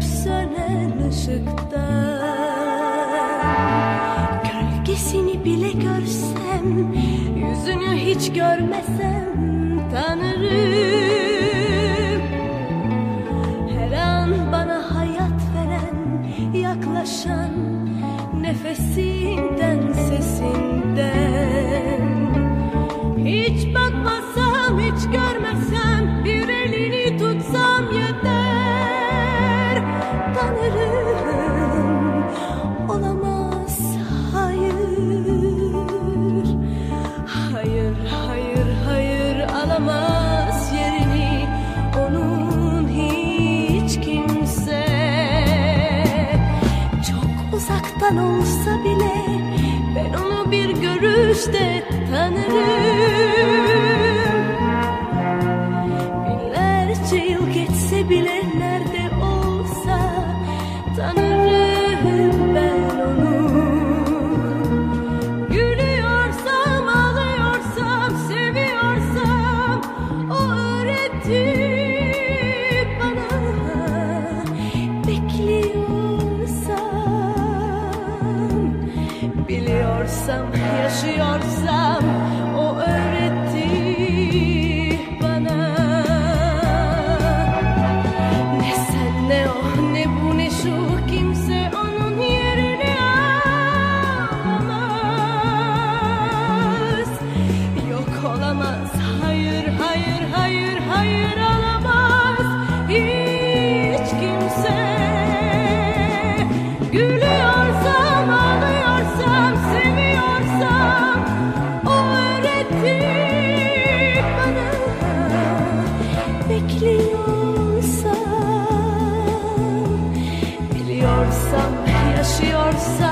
hep sönen ışıktan. Gölgesini bile görsem, yüzünü hiç görmesem tanırım. Her an bana hayat veren, yaklaşan nefesinden, sesinden. Hiç bakmasam, hiç görmesem, bir elini tutsam yeter. Tanırım, olamaz, hayır. Hayır, hayır, hayır, alamaz yerini onun hiç kimse. Çok uzaktan olsa bile ben onu bir görüşte tanırım. Binlerce yıl geçse bile nerede olsa tanırım ben onu. Gülüyorsam, ağlıyorsam, seviyorsam o öğretti bana. Bekliyorsam, biliyorsam, yaşıyorsam o öğretti bana. Ne sen ne o, ne bu ne şu, kimse onun yerini alamaz. Yok olamaz, hayır, hayır, hayır, hayır, alamaz hiç kimse. Gülüyorsam, ağlıyorsam, seviyorsam o öğretti bana. Bekliyorsam, biliyorsam, yaşıyorsam